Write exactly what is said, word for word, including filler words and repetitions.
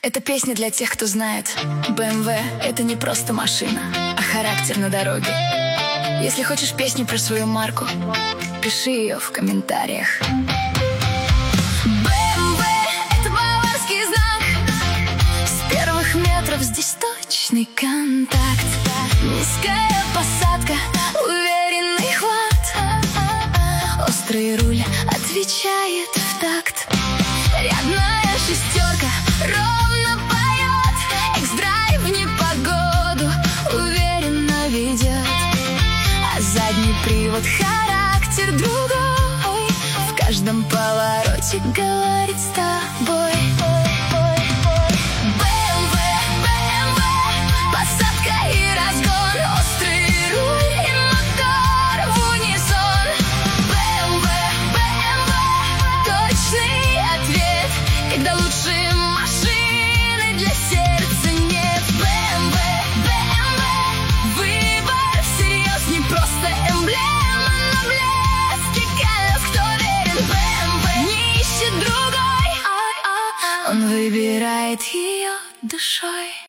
Эта песня для тех, кто знает, бэ эм вэ — это не просто машина, а характер на дороге. Если хочешь песню про свою марку, пиши ее в комментариях. бэ эм вэ — это баварский знак. С первых метров здесь точный контакт. Низкая посадка, уверенный хват. Острый руль отвечает в такт. Рядная шестерка ровно поет. Экс-драйв в непогоду уверенно ведет. А задний привод характер другой. В каждом повороте говорит с тобой. бэ эм вэ, бэ эм вэ, посадка и разгон. Острый руль и мотор в унисон. бэ эм вэ, бэ эм вэ, точный ответ, когда лучшие машины для сердца нет. бэ эм вэ, бэ эм вэ, выбор всерьез, не просто эмблема, но блеск и кайф, кто верен. бэ эм вэ не ищет другой, он выбирает ее душой.